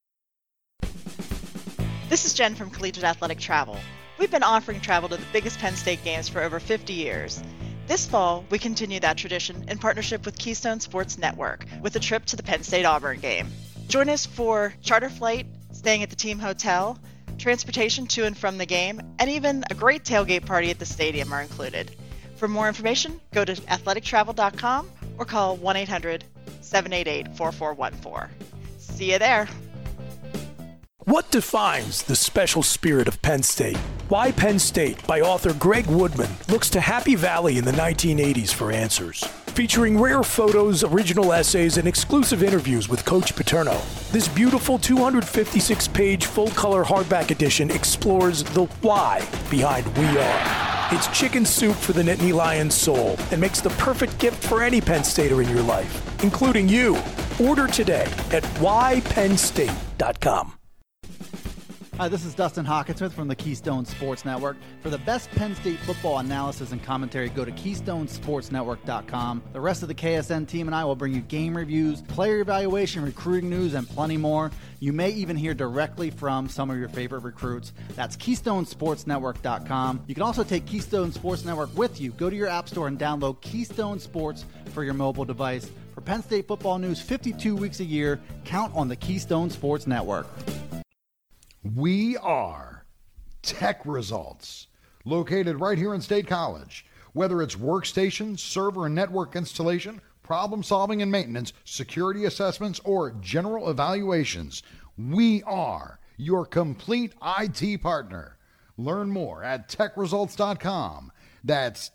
This is Jen from Collegiate Athletic Travel. We've been offering travel to the biggest Penn State games for over 50 years. This fall, we continue that tradition in partnership with Keystone Sports Network with a trip to the Penn State-Auburn game. Join us for charter flight, staying at the team hotel, transportation to and from the game, and even a great tailgate party at the stadium are included. For more information, go to athletictravel.com or call 1-800-788-4414. See you there. What defines the special spirit of Penn State? Why Penn State by author Greg Woodman looks to Happy Valley in the 1980s for answers. Featuring rare photos, original essays, and exclusive interviews with Coach Paterno. This beautiful 256-page full-color hardback edition explores the why behind We Are. It's chicken soup for the Nittany Lions soul and makes the perfect gift for any Penn Stater in your life, including you. Order today at whypennstate.com. Hi, this is Dustin Hawkinsmith from the Keystone Sports Network. For the best Penn State football analysis and commentary, go to KeystoneSportsNetwork.com. The rest of the KSN team and I will bring you game reviews, player evaluation, recruiting news, and plenty more. You may even hear directly from some of your favorite recruits. That's KeystoneSportsNetwork.com. You can also take Keystone Sports Network with you. Go to your app store and download Keystone Sports for your mobile device. For Penn State football news 52 weeks a year, count on the Keystone Sports Network. We are Tech Results, located right here in State College. Whether it's workstation, server, and network installation, problem solving and maintenance, security assessments, or general evaluations, we are your complete IT partner. Learn more at techresults.com. That's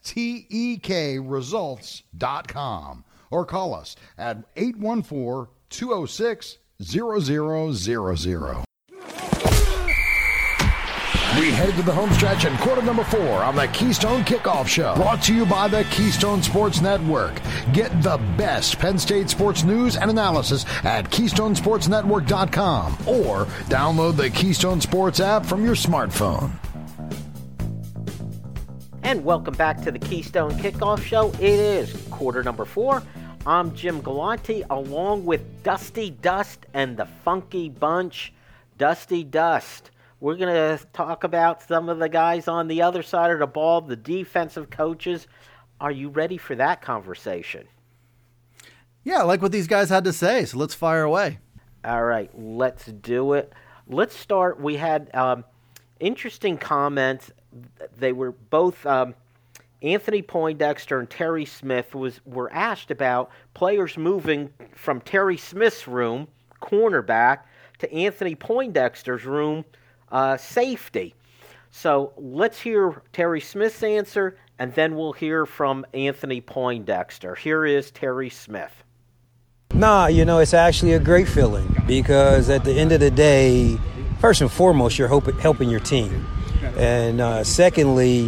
TEKresults.com. Or call us at 814-206-0000. We head to the home stretch in quarter number 4 on the Keystone Kickoff Show. Brought to you by the Keystone Sports Network. Get the best Penn State sports news and analysis at KeystoneSportsNetwork.com or download the Keystone Sports app from your smartphone. And welcome back to the Keystone Kickoff Show. It is quarter number 4. I'm Jim Galante along with Dusty Dust and the Funky Bunch. Dusty Dust. We're going to talk about some of the guys on the other side of the ball, the defensive coaches. Are you ready for that conversation? Yeah, I like what these guys had to say, so let's fire away. All right, let's do it. Let's start. We had interesting comments. They were both Anthony Poindexter and Terry Smith were asked about players moving from Terry Smith's room, cornerback, to Anthony Poindexter's room, safety. So let's hear Terry Smith's answer, and then we'll hear from Anthony Poindexter. Here is Terry Smith. Nah, it's actually a great feeling because at the end of the day, first and foremost, you're helping your team. And secondly,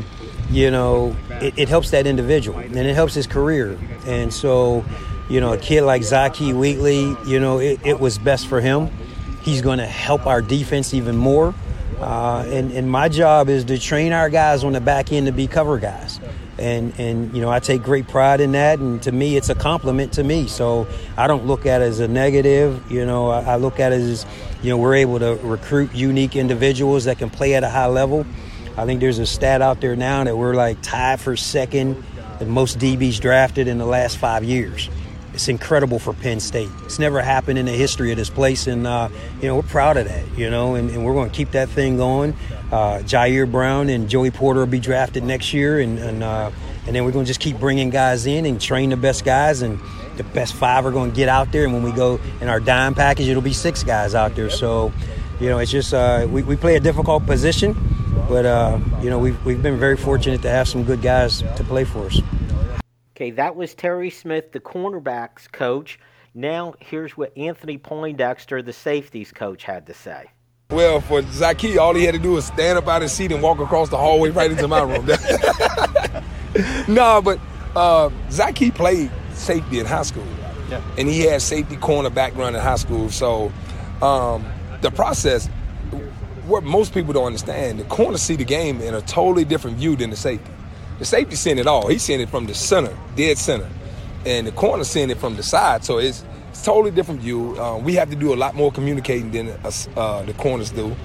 it helps that individual and it helps his career. And so, a kid like Zaki Wheatley, it was best for him. He's going to help our defense even more. And my job is to train our guys on the back end to be cover guys. And I take great pride in that. And to me, it's a compliment to me. So I don't look at it as a negative. I look at it as, we're able to recruit unique individuals that can play at a high level. I think there's a stat out there now that we're like tied for second in most DBs drafted in the last 5 years. It's incredible for Penn State. It's never happened in the history of this place, and we're proud of that. And we're going to keep that thing going. Jair Brown and Joey Porter will be drafted next year, and then we're going to just keep bringing guys in and train the best guys, and the best 5 are going to get out there. And when we go in our dime package, it'll be 6 guys out there. So, it's just we play a difficult position, but we've been very fortunate to have some good guys to play for us. Okay, that was Terry Smith, the cornerbacks coach. Now, here's what Anthony Poindexter, the safeties coach, had to say. Well, for Zaki, all he had to do was stand up out of his seat and walk across the hallway right into my room. No, but Zaki played safety in high school. Yeah. And he had safety corner background in high school. So the process, what most people don't understand, the corner see the game in a totally different view than the safety. The safety seeing it all. He's seeing it from the center, dead center. And the corner seeing it from the side. So it's a totally different view. We have to do a lot more communicating than the corners do.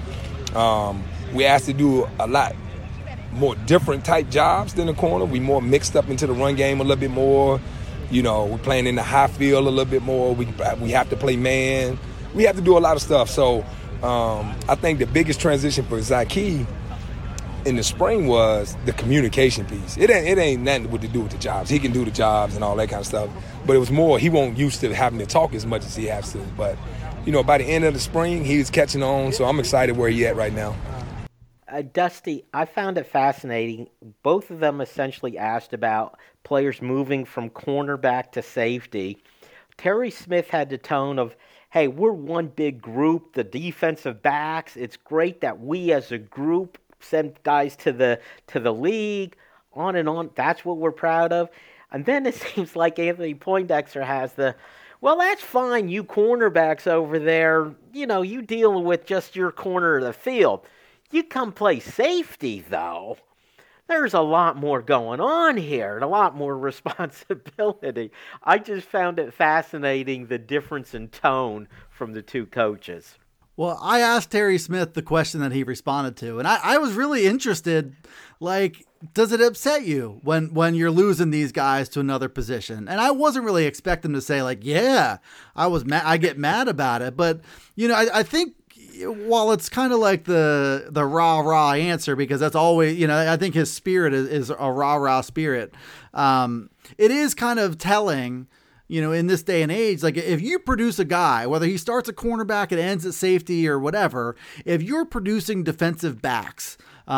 We have to do a lot more different type jobs than the corner. We more mixed up into the run game a little bit more. We're playing in the high field a little bit more. We have to play man. We have to do a lot of stuff. So I think the biggest transition for Zaki in the spring was the communication piece. It ain't nothing to do with the jobs. He can do the jobs and all that kind of stuff. But it was more, he won't used to having to talk as much as he has to. But, by the end of the spring, he was catching on. So I'm excited where he at right now. Dusty, I found it fascinating. Both of them essentially asked about players moving from cornerback to safety. Terry Smith had the tone of, hey, we're one big group, the defensive backs. It's great that we as a group send guys to the league, on and on. That's what we're proud of. And then it seems like Anthony Poindexter has well, that's fine, you cornerbacks over there. You deal with just your corner of the field. You come play safety, though. There's a lot more going on here and a lot more responsibility. I just found it fascinating, the difference in tone from the two coaches. Well, I asked Terry Smith the question that he responded to, and I was really interested, does it upset you when you're losing these guys to another position? And I wasn't really expecting to say, yeah, I get mad about it. But, I think while it's kind of like the rah-rah answer, because that's always, I think his spirit is a rah-rah spirit, it is kind of telling in this day and age, like if you produce a guy, whether he starts at cornerback and ends at safety or whatever, if you're producing defensive backs,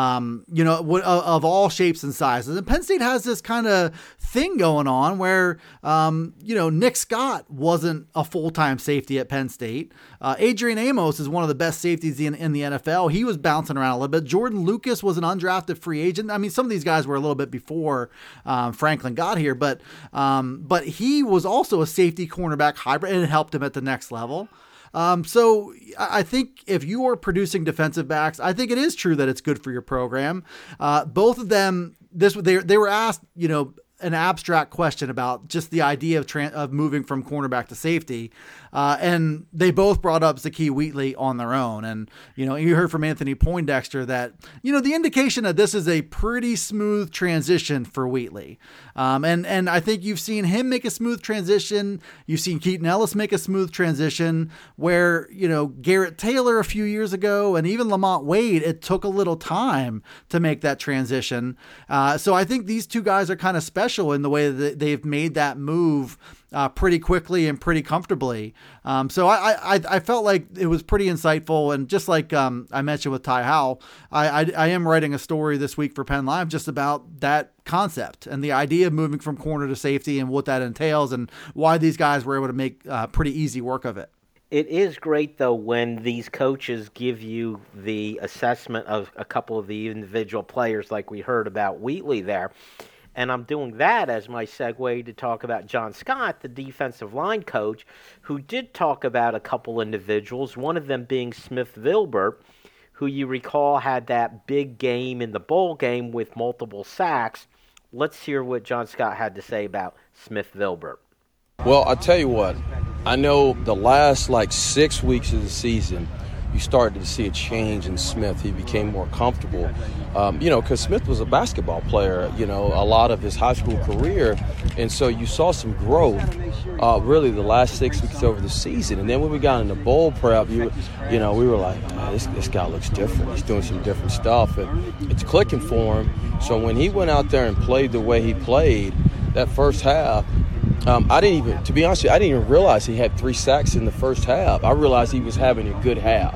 of all shapes and sizes. And Penn State has this kind of thing going on where, Nick Scott wasn't a full-time safety at Penn State. Adrian Amos is one of the best safeties in the NFL. He was bouncing around a little bit. Jordan Lucas was an undrafted free agent. I mean, some of these guys were a little bit before Franklin got here, but he was also a safety cornerback hybrid, and it helped him at the next level. So I think if you are producing defensive backs, I think it is true that it's good for your program. Both of them, they were asked, an abstract question about just the idea of moving from cornerback to safety. And they both brought up Zakee Wheatley on their own. And, you heard from Anthony Poindexter that, the indication that this is a pretty smooth transition for Wheatley. And I think you've seen him make a smooth transition. You've seen Keaton Ellis make a smooth transition where, Garrett Taylor a few years ago and even Lamont Wade, it took a little time to make that transition. So I think these two guys are kind of special in the way that they've made that move pretty quickly and pretty comfortably. So I felt like it was pretty insightful. And just like I mentioned with Ty Howell, I am writing a story this week for Penn Live just about that concept and the idea of moving from corner to safety and what that entails and why these guys were able to make pretty easy work of it. It is great, though, when these coaches give you the assessment of a couple of the individual players like we heard about Wheatley there. And I'm doing that as my segue to talk about John Scott, the defensive line coach, who did talk about a couple individuals, one of them being Smith Vilbert, who you recall had that big game in the bowl game with multiple sacks. Let's hear what John Scott had to say about Smith Vilbert. Well, I'll tell you what. I know the last 6 weeks of the season, you started to see a change in Smith. He became more comfortable, because Smith was a basketball player, a lot of his high school career. And so you saw some growth really the last 6 weeks over the season. And then when we got into bowl prep, we were like, this guy looks different. He's doing some different stuff, and it's clicking for him. So when he went out there and played the way he played that first half, I didn't even realize he had 3 sacks in the first half. I realized he was having a good half.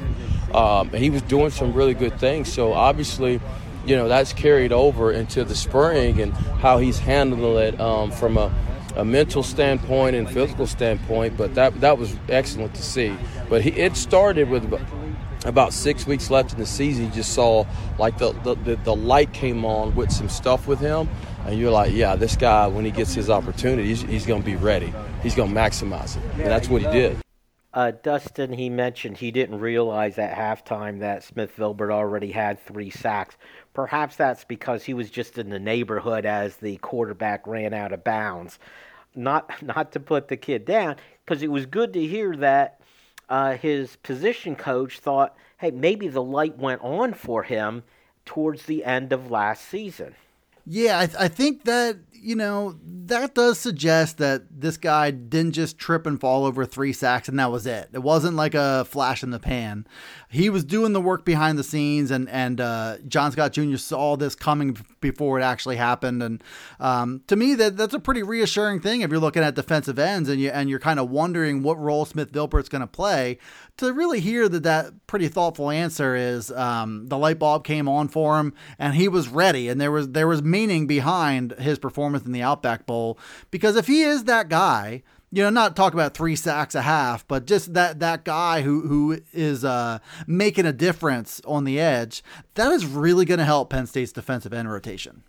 He was doing some really good things. So obviously, that's carried over into the spring and how he's handled it from a mental standpoint and physical standpoint. But that was excellent to see. But it started with about 6 weeks left in the season. You just saw the light came on with some stuff with him. And you're like, yeah, this guy, when he gets his opportunity, he's going to be ready. He's going to maximize it. And that's what he did. Dustin, he mentioned he didn't realize at halftime that Smith Vilbert already had 3 sacks. Perhaps that's because he was just in the neighborhood as the quarterback ran out of bounds. Not to put the kid down, because it was good to hear that his position coach thought, hey, maybe the light went on for him towards the end of last season. Yeah, I think that, that does suggest that this guy didn't just trip and fall over 3 sacks and that was it. It wasn't like a flash in the pan. He was doing the work behind the scenes, and John Scott Jr. saw this coming before it actually happened. And to me, that's a pretty reassuring thing if you're looking at defensive ends and you're kind of wondering what role Smith Vilbert's going to play. To really hear that pretty thoughtful answer is the light bulb came on for him and he was ready, and there was meaning behind his performance in the Outback Bowl, because if he is that guy, not talk about 3 sacks a half, but just that guy who is making a difference on the edge, that is really going to help Penn State's defensive end rotation.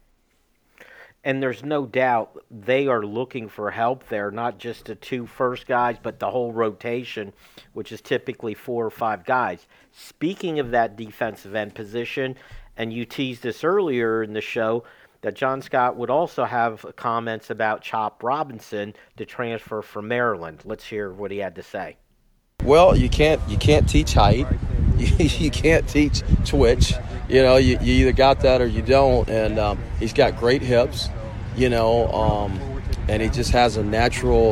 And there's no doubt they are looking for help there, not just the 2 first guys, but the whole rotation, which is typically 4 or 5 guys. Speaking of that defensive end position, and you teased this earlier in the show, that John Scott would also have comments about Chop Robinson to transfer from Maryland. Let's hear what he had to say. Well, you can't teach height. You can't teach twitch. You either got that or you don't. And he's got great hips, and he just has a natural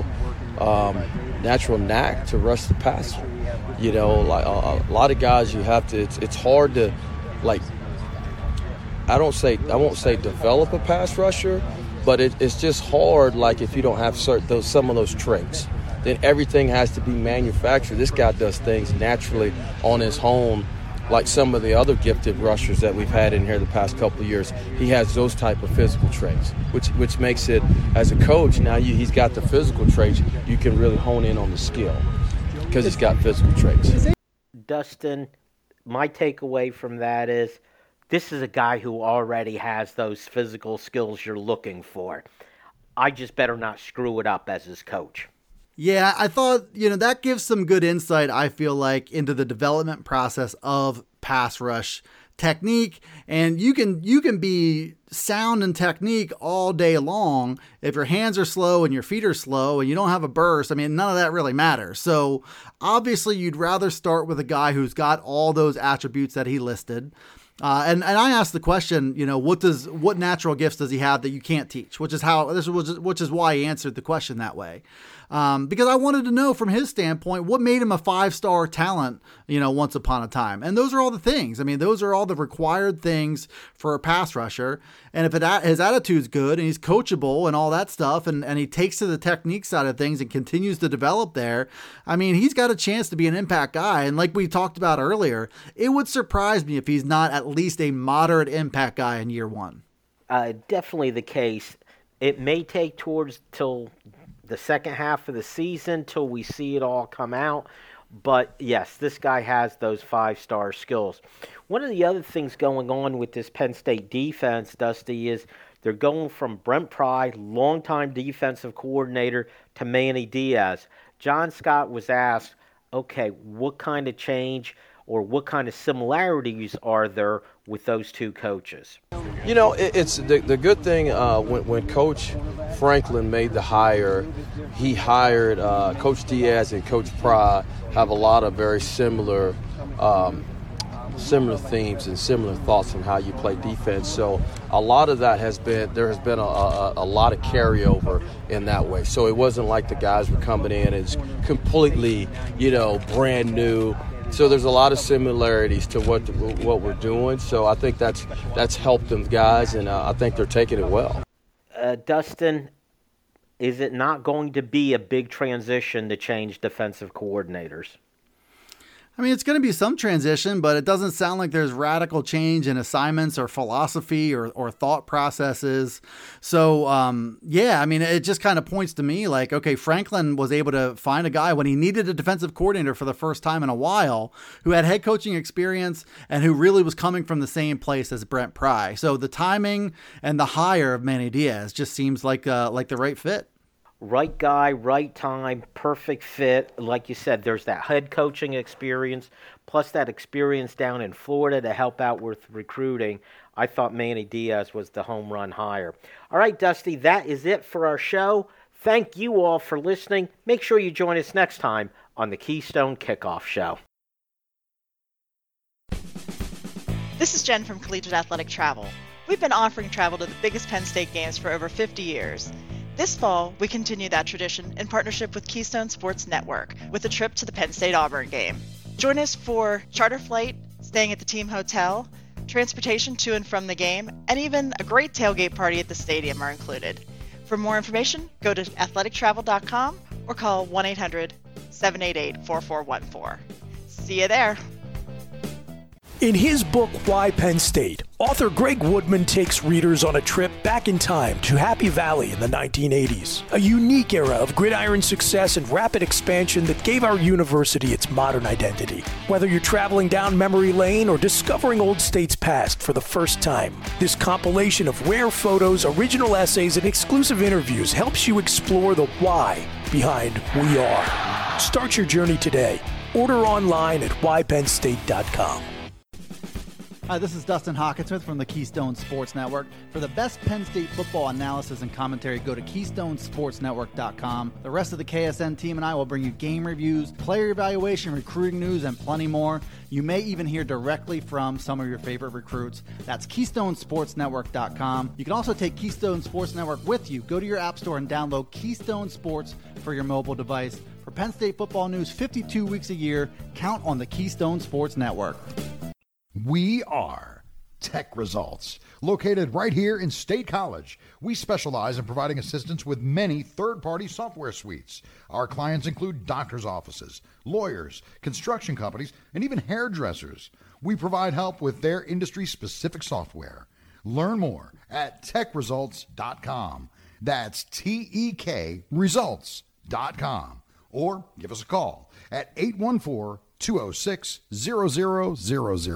knack to rush the passer. A lot of guys you have to. It's hard to I won't say develop a pass rusher, but it's just hard. Like if you don't have some of those traits, then everything has to be manufactured. This guy does things naturally on his own, like some of the other gifted rushers that we've had in here the past couple of years. He has those type of physical traits, which makes it, as a coach, now he's got the physical traits. You can really hone in on the skill because he's got physical traits. Dustin, my takeaway from that is this is a guy who already has those physical skills you're looking for. I just better not screw it up as his coach. Yeah, I thought, that gives some good insight, I feel like, into the development process of pass rush technique. And you can be sound in technique all day long. If your hands are slow and your feet are slow and you don't have a burst, none of that really matters. So obviously you'd rather start with a guy who's got all those attributes that he listed. And I asked the question, what natural gifts does he have that you can't teach? Which is why he answered the question that way. Because I wanted to know from his standpoint, what made him a 5-star talent, once upon a time. And those are all the things. Those are all the required things for a pass rusher. And if his attitude's good and he's coachable and all that stuff, and he takes to the technique side of things and continues to develop there, he's got a chance to be an impact guy. And like we talked about earlier, it would surprise me if he's not at least a moderate impact guy in year one. Definitely the case. It may take till the second half of the season till we see it all come out. But yes, this guy has those 5-star skills. One of the other things going on with this Penn State defense, Dusty, is they're going from Brent Pry, longtime defensive coordinator, to Manny Diaz. John Scott was asked, okay, what kind of change or what kind of similarities are there with those two coaches? It's the good thing when Coach Franklin made the hire, he hired Coach Diaz and Coach Pry have a lot of very similar themes and similar thoughts on how you play defense. So a lot of that there has been a lot of carryover in that way. So it wasn't like the guys were coming in as completely, brand new. So there's a lot of similarities to what we're doing. So I think that's helped them guys, and I think they're taking it well. Dustin, is it not going to be a big transition to change defensive coordinators? It's going to be some transition, but it doesn't sound like there's radical change in assignments or philosophy or thought processes. So, it just kind of points to me like, okay, Franklin was able to find a guy when he needed a defensive coordinator for the first time in a while who had head coaching experience and who really was coming from the same place as Brent Pry. So the timing and the hire of Manny Diaz just seems like the right fit. Right guy, right time, perfect fit. Like you said, there's that head coaching experience, plus that experience down in Florida to help out with recruiting. I thought Manny Diaz was the home run hire. All right, Dusty, that is it for our show. Thank you all for listening. Make sure you join us next time on the Keystone Kickoff Show. This is Jen from Collegiate Athletic Travel. We've been offering travel to the biggest Penn State games for over 50 years. This fall, we continue that tradition in partnership with Keystone Sports Network with a trip to the Penn State-Auburn game. Join us for charter flight, staying at the team hotel, transportation to and from the game, and even a great tailgate party at the stadium are included. For more information, go to athletictravel.com or call 1-800-788-4414. See you there. In his book, Why Penn State, author Greg Woodman takes readers on a trip back in time to Happy Valley in the 1980s, a unique era of gridiron success and rapid expansion that gave our university its modern identity. Whether you're traveling down memory lane or discovering Old State's past for the first time, this compilation of rare photos, original essays, and exclusive interviews helps you explore the why behind We Are. Start your journey today. Order online at whypennstate.com. Hi, this is Dustin Hawkinsmith from the Keystone Sports Network. For the best Penn State football analysis and commentary, go to KeystoneSportsNetwork.com. The rest of the KSN team and I will bring you game reviews, player evaluation, recruiting news, and plenty more. You may even hear directly from some of your favorite recruits. That's KeystoneSportsNetwork.com. You can also take Keystone Sports Network with you. Go to your app store and download Keystone Sports for your mobile device. For Penn State football news 52 weeks a year, count on the Keystone Sports Network. We are Tech Results. Located right here in State College, we specialize in providing assistance with many third-party software suites. Our clients include doctors' offices, lawyers, construction companies, and even hairdressers. We provide help with their industry-specific software. Learn more at techresults.com. That's TEK results.com. Or give us a call at 814-206-0000.